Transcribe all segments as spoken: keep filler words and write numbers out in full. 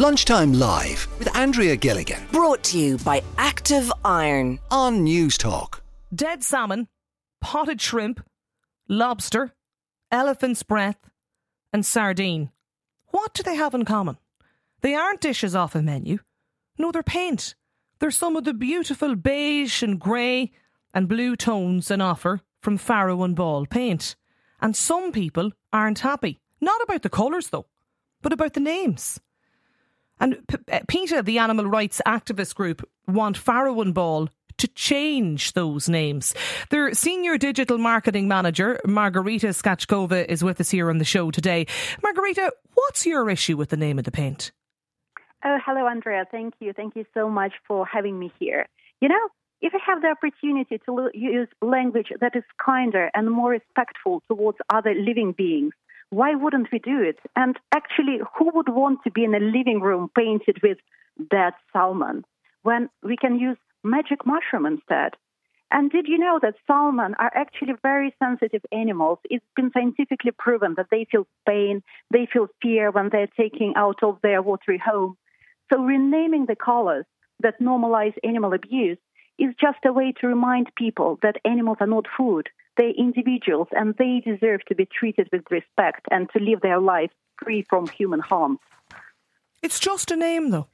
Lunchtime Live with Andrea Gilligan. Brought to you by Active Iron. On News Talk. Dead salmon, potted shrimp, lobster, elephant's breath and sardine. What do they have in common? They aren't dishes off a menu. No, they're paint. They're some of the beautiful beige and grey and blue tones on offer from Farrow and Ball paint. And some people aren't happy. Not about the colours though, but about the names. And P- PETA, the animal rights activist group, want Farrow and Ball to change those names. Their senior digital marketing manager, Margarita Skachkova, is with us here on the show today. Margarita, what's your issue with the name of the paint? Oh, hello, Andrea. Thank you. Thank you so much for having me here. You know, if I have the opportunity to l- use language that is kinder and more respectful towards other living beings, why wouldn't we do it? And actually, who would want to be in a living room painted with dead salmon when we can use magic mushroom instead? And did you know that salmon are actually very sensitive animals? It's been scientifically proven that they feel pain, they feel fear when they're taken out of their watery home. So renaming the colors that normalize animal abuse is just a way to remind people that animals are not food. They're individuals and they deserve to be treated with respect and to live their life free from human harm. It's just a name, though.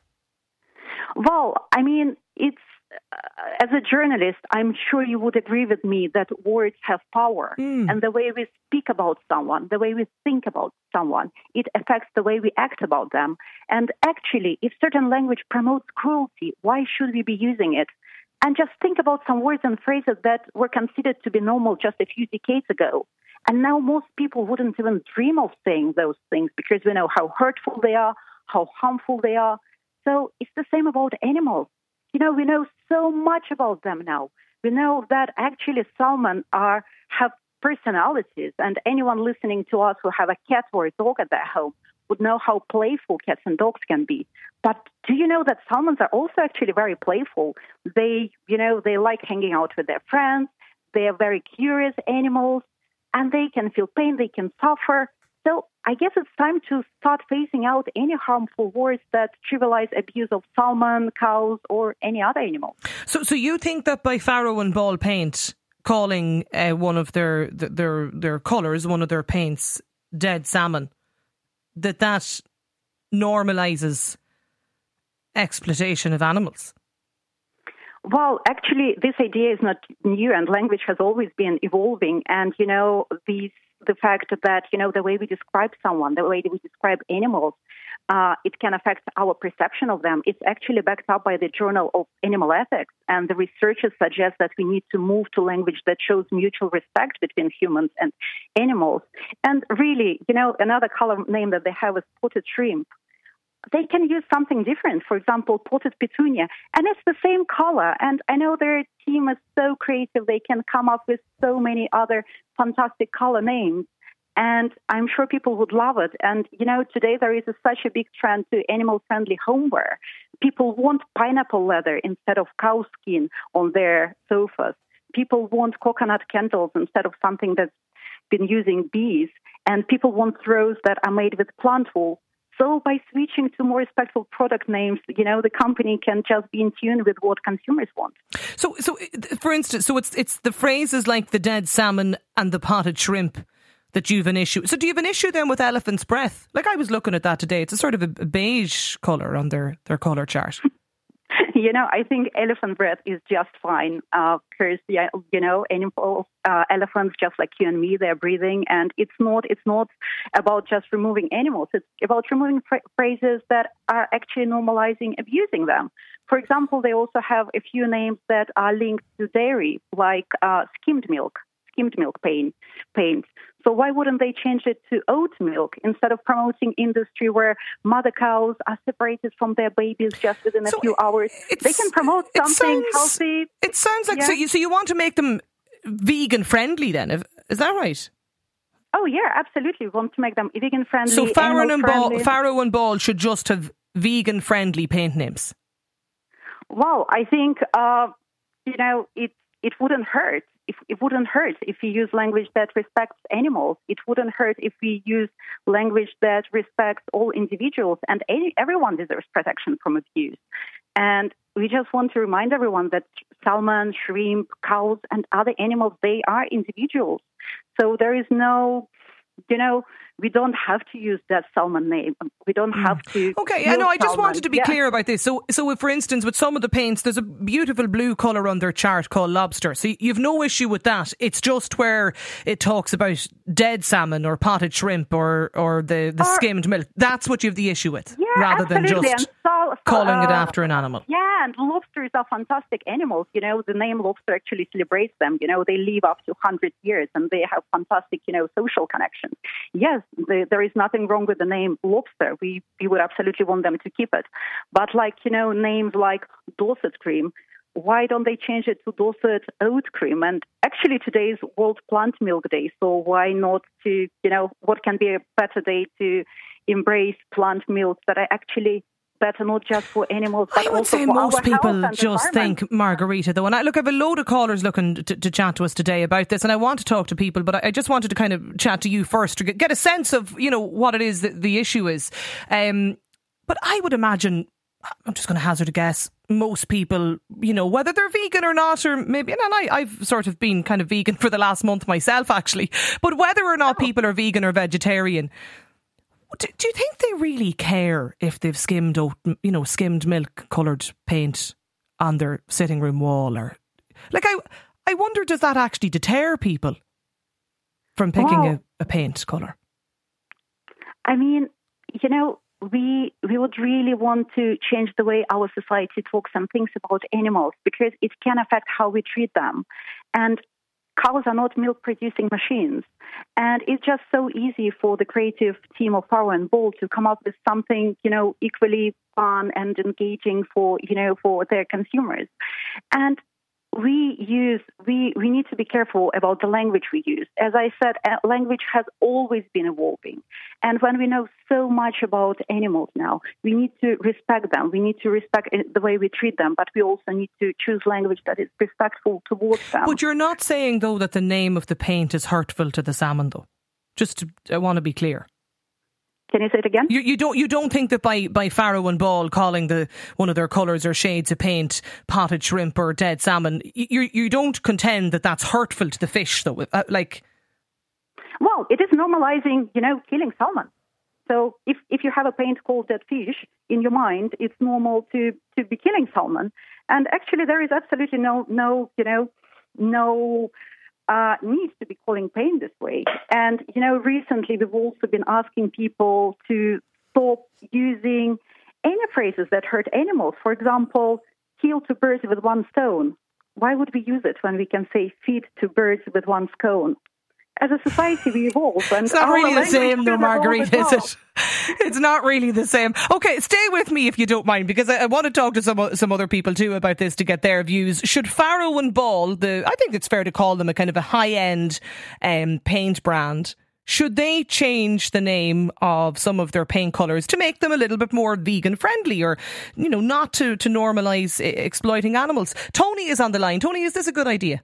Well, I mean, it's uh, as a journalist, I'm sure you would agree with me that words have power. Mm. And the way we speak about someone, the way we think about someone, it affects the way we act about them. And actually, if certain language promotes cruelty, why should we be using it? And just think about some words and phrases that were considered to be normal just a few decades ago. And now most people wouldn't even dream of saying those things because we know how hurtful they are, how harmful they are. So it's the same about animals. You know, we know so much about them now. We know that actually salmon are have personalities, and anyone listening to us who have a cat or a dog at their home would know how playful cats and dogs can be. But do you know that salmons are also actually very playful? They, you know, they like hanging out with their friends. They are very curious animals, and they can feel pain, they can suffer. So I guess it's time to start phasing out any harmful words that trivialize abuse of salmon, cows, or any other animal. So, so you think that by Farrow and Ball paint calling uh, one of their their their colours, one of their paints, dead salmon, that that normalises exploitation of animals? Well, actually, this idea is not new, and language has always been evolving. And, you know, these, the fact that, you know, the way we describe someone, the way we describe animals, uh, it can affect our perception of them. It's actually backed up by the Journal of Animal Ethics. And the researchers suggest that we need to move to language that shows mutual respect between humans and animals. And really, you know, another color name that they have is potted shrimp. They can use something different, for example, potted petunia, and it's the same color. And I know their team is so creative, they can come up with so many other fantastic color names, and I'm sure people would love it. And, you know, today there is a, such a big trend to animal-friendly homeware. People want pineapple leather instead of cow skin on their sofas. People want coconut candles instead of something that's been using bees, and people want throws that are made with plant wool. So by switching to more respectful product names, you know, the company can just be in tune with what consumers want. So, so for instance, so it's it's the phrases like the dead salmon and the potted shrimp that you've an issue. So do you have an issue then with elephant's breath? Like I was looking at that today. It's a sort of a beige colour on their, their colour chart. You know, I think elephant breath is just fine because, uh, you know, animals, uh, elephants, just like you and me, they're breathing. And it's not it's not about just removing animals. It's about removing fra- phrases that are actually normalizing abusing them. For example, they also have a few names that are linked to dairy, like uh, skimmed milk, skimmed milk paint, paint. So why wouldn't they change it to oat milk instead of promoting industry where mother cows are separated from their babies just within a so few hours? They can promote something sounds, healthy. It sounds like, yeah. so, you, so you want to make them vegan friendly then, is that right? Oh yeah, absolutely. We want to make them vegan friendly. So Farrow and, Ball, Farrow and Ball should just have vegan friendly paint names? Well, I think, uh, you know, it, it wouldn't hurt. If, it wouldn't hurt if we use language that respects animals. It wouldn't hurt if we use language that respects all individuals, and any, everyone deserves protection from abuse. And we just want to remind everyone that salmon, shrimp, cows, and other animals, they are individuals. So there is no, you know, we don't have to use that salmon name. We don't have to. Okay, I know. I just salmon. wanted to be yeah. clear about this. So, so if, for instance, with some of the paints, there's a beautiful blue colour on their chart called lobster. So you've no issue with that. It's just where it talks about dead salmon or potted shrimp or, or the, the or, skimmed milk. That's what you have the issue with, yeah, rather absolutely. than just so, so, calling uh, it after an animal. Yeah, and lobsters are fantastic animals. You know, the name lobster actually celebrates them. You know, they live up to one hundred years and they have fantastic, you know, social connections. Yes, the, there is nothing wrong with the name lobster. We we would absolutely want them to keep it. But like, you know, names like Dorset cream, why don't they change it to Dorset oat cream? And actually today is World Plant Milk Day, so why not to, you know, what can be a better day to embrace plant milks that are actually better not just for animals but I would also say for most our people health and just environment. think margarita though, and I look, I have a load of callers looking to, to chat to us today about this, and I want to talk to people, but I, I just wanted to kind of chat to you first to get, get a sense of, you know, what it is that the issue is. Um, but I would imagine, I'm just going to hazard a guess, most people, you know, whether they're vegan or not, or maybe, and I, I've sort of been kind of vegan for the last month myself actually, but whether or not people are vegan or vegetarian, Do, do you think they really care if they've skimmed, oat, you know, skimmed milk coloured paint on their sitting room wall? Or like, I, I wonder, does that actually deter people from picking Well, a, a paint colour? I mean, you know, we we would really want to change the way our society talks and thinks about animals, because it can affect how we treat them. And cows are not milk-producing machines. And it's just so easy for the creative team of Farrow and Ball to come up with something, you know, equally fun and engaging for, you know, for their consumers. And we use, we, we need to be careful about the language we use. As I said, language has always been evolving. And when we know so much about animals now, we need to respect them. We need to respect the way we treat them, but we also need to choose language that is respectful towards them. But you're not saying, though, that the name of the paint is hurtful to the salmon, though? Just, to, I want to be clear. Can you say it again? You, you don't you don't think that by, by Farrow and Ball calling the one of their colours or shades of paint potted shrimp or dead salmon, you you don't contend that that's hurtful to the fish, though? Uh, like, well, it is normalising, you know, killing salmon. So if if you have a paint called dead fish in your mind, it's normal to, to be killing salmon. And actually, there is absolutely no no you know no. Uh, needs to be calling paint this way. And, you know, recently we've also been asking people to stop using any phrases that hurt animals. For example, kill two birds with one stone. Why would we use it when we can say feed two birds with one scone? As a society, we evolve. And it's not really the same, though, Marguerite, well. is it? It's not really the same. Okay, stay with me if you don't mind, because I, I want to talk to some some other people too about this to get their views. Should Farrow and Ball, the I think it's fair to call them a kind of a high-end um, paint brand, should they change the name of some of their paint colours to make them a little bit more vegan-friendly, or, you know, not to, to normalise exploiting animals? Tony is on the line. Tony, is this a good idea?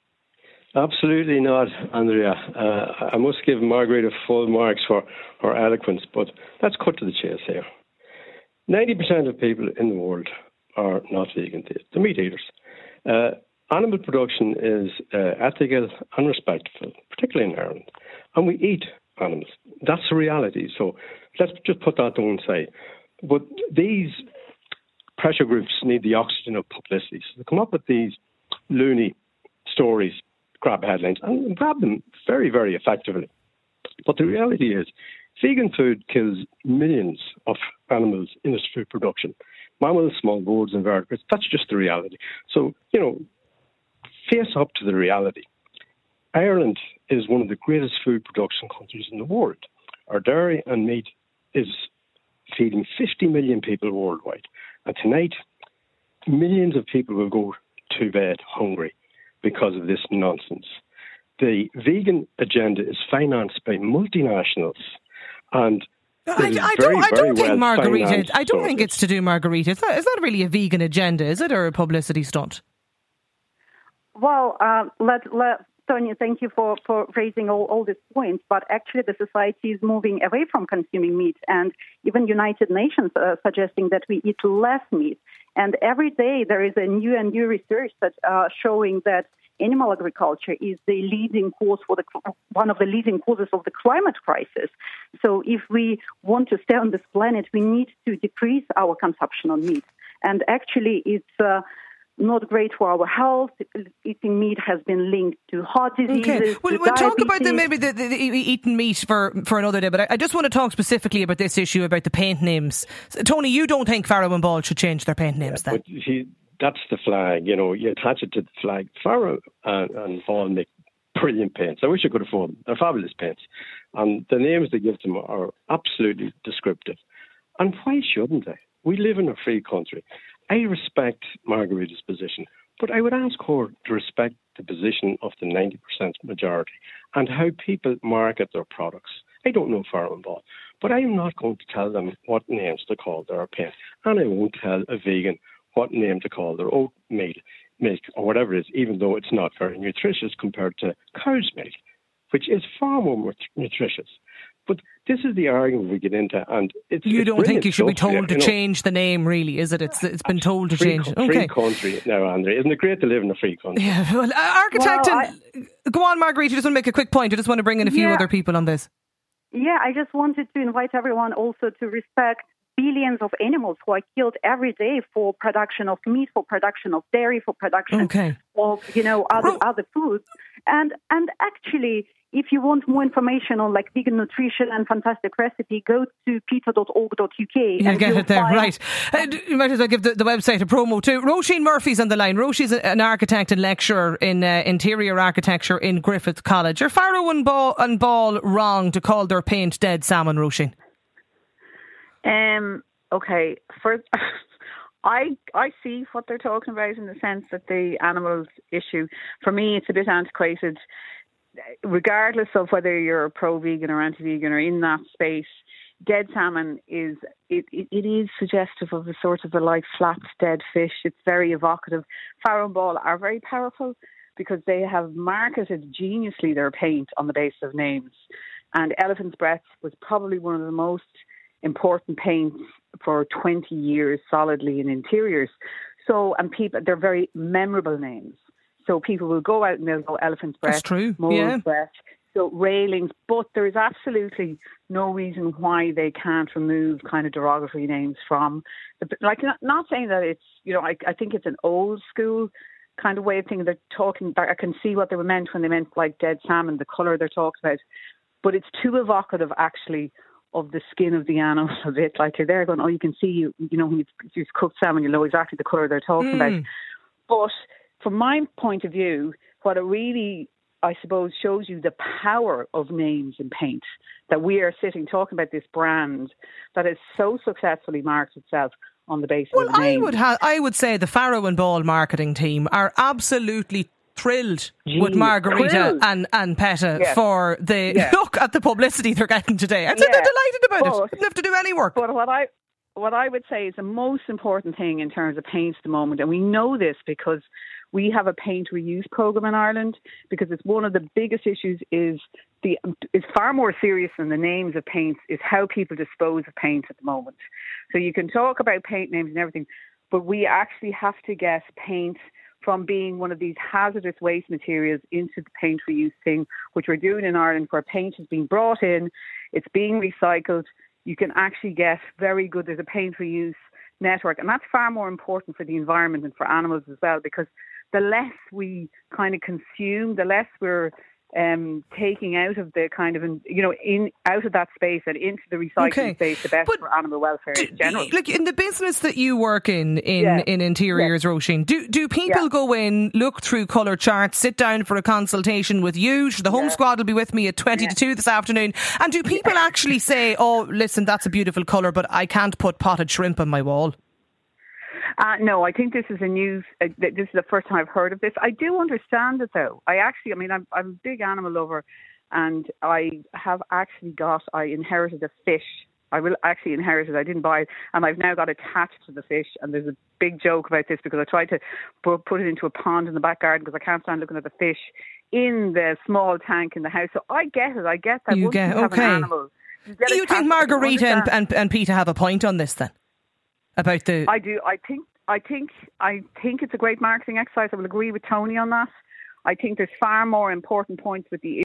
Absolutely not, Andrea. Uh, I must give Margaret a full marks for her eloquence, but let's cut to the chase here. ninety percent of people in the world are not vegan. They're meat eaters. Uh, animal production is uh, ethical and respectful, particularly in Ireland. And we eat animals. That's the reality. So let's just put that to one side. But these pressure groups need the oxygen of publicity. So they come up with these loony stories, grab headlines, and grab them very, very effectively. But the reality is, vegan food kills millions of animals in its food production. Mammals, small birds and vertebrates, that's just the reality. So, you know, face up to the reality. Ireland is one of the greatest food production countries in the world. Our dairy and meat is feeding fifty million people worldwide. And tonight, millions of people will go to bed hungry because of this nonsense. The vegan agenda is financed by multinationals, and I, I very, don't. I don't well think Margarita. I don't sources. think it's to do Margarita. It's not, it's not really a vegan agenda, is it, or a publicity stunt? Well, uh, let, let, Sonia, thank you for, for raising all, all these points. But actually, the society is moving away from consuming meat, and even United Nations are suggesting that we eat less meat. And every day there is a new and new research that uh, showing that animal agriculture is the leading cause for the one of the leading causes of the climate crisis. So if we want to stay on this planet, we need to decrease our consumption of meat. And actually, it's uh, not great for our health. Eating meat has been linked to heart diseases. Okay. Well, to we'll diabetes. talk about the, maybe the, the, the eating meat for, for another day, but I, I just want to talk specifically about this issue about the paint names. So, Tony, you don't think Farrow and Ball should change their paint names yeah, then? But he, that's the flag, you know, you attach it to the flag. Farrow and, and Ball make brilliant paints. I wish I could afford them. They're fabulous paints. And the names they give them are absolutely descriptive. And why shouldn't they? We live in a free country. I respect Margarita's position, but I would ask her to respect the position of the ninety percent majority and how people market their products. I don't know Farrow and Ball, but I am not going to tell them what names to call their paint. And I won't tell a vegan what name to call their oatmeal milk or whatever it is, even though it's not very nutritious compared to cow's milk, which is far more nutritious. But this is the argument we get into, and it's you it's don't think you should be told there, to you know. change the name, really, is it? It's it's been told to free, change. Free okay, country now, Andre. Isn't it great to live in a free country? Yeah, well, uh, architect, well, and, I, go on, Marguerite. You just want to make a quick point. I just want to bring in a few yeah, other people on this. Yeah, I just wanted to invite everyone also to respect billions of animals who are killed every day for production of meat, for production of dairy, for production okay. of, you know, other Ro- other foods. And and actually, if you want more information on like vegan nutrition and fantastic recipe, go to peter dot org dot U K. You'll get it there, find... right. Uh, you might as well give the, the website a promo too. Roisin Murphy's on the line. Roisin's an architect and lecturer in uh, interior architecture in Griffith College. Are Farrow and Ball, and Ball wrong to call their paint dead salmon, Roisin? Um, okay, first, I I see what they're talking about in the sense that the animals issue, for me, it's a bit antiquated. Regardless of whether you're pro-vegan or anti-vegan or in that space, dead salmon is it, it, it is suggestive of a sort of a like flat dead fish. It's very evocative. Farrow and Ball are very powerful because they have marketed geniusly their paint on the basis of names. And Elephant's Breath was probably one of the most important paints for twenty years solidly in interiors. So, and people, they're very memorable names. So people will go out and they'll go Elephant's Breath, That's true. Mole's yeah. Breath, so railings. But there is absolutely no reason why they can't remove kind of derogatory names from, the, like not, not saying that it's, you know, I, I think it's an old school kind of way of thinking. They're talking, I can see what they were meant when they meant like dead salmon, the colour they're talking about. But it's too evocative actually of the skin of the animal a bit. Like you're there going, oh, you can see, you you know, when you use cooked salmon, you know exactly the colour they're talking Mm. about. But from my point of view, what it really, I suppose, shows you the power of names in paint, that we are sitting talking about this brand that has so successfully marked itself on the basis Well, of names. I would ha- I would say the Farrow and Ball marketing team are absolutely thrilled Gee, with Margarita thrilled. and, and Peta Yeah. for the Yeah. look at the publicity they're getting today. I'd say Yeah. they're delighted about But- it. They don't have to do any work. But what I what I would say is the most important thing in terms of paint at the moment, and we know this because we have a paint reuse program in Ireland, because it's one of the biggest issues is the is far more serious than the names of paints is how people dispose of paint at the moment. So you can talk about paint names and everything, but we actually have to get paint from being one of these hazardous waste materials into the paint reuse thing, which we're doing in Ireland, where paint is being brought in, it's being recycled. You can actually get very good, there's a paint reuse network, and that's far more important for the environment and for animals as well, because the less we kind of consume, the less we're um, taking out of the kind of, you know, in out of that space and into the recycling Okay. space, the best But for animal welfare in general. Like in the business that you work in, in, Yeah. in interiors, Yeah. Roisin, do do people Yeah. go in, look through colour charts, sit down for a consultation with you? The home Yeah. squad will be with me at twenty to two this afternoon. And do people actually say, oh, listen, that's a beautiful colour, but I can't put potted shrimp on my wall? Uh, no, I think this is a news. Uh, this is the first time I've heard of this. I do understand it, though. I actually, I mean, I'm, I'm a big animal lover, and I have actually got. I inherited a fish I will actually inherit it. I didn't buy it, and I've now got attached to the fish. And there's a big joke about this because I tried to put it into a pond in the back garden because I can't stand looking at the fish in the small tank in the house. So I get it. I get that. You Once get you have okay. an animal, you, get you think Margarita and, and, and Peter have a point on this then? About the I do. I think. I think. I think it's a great marketing exercise. I will agree with Tony on that. I think there's far more important points with the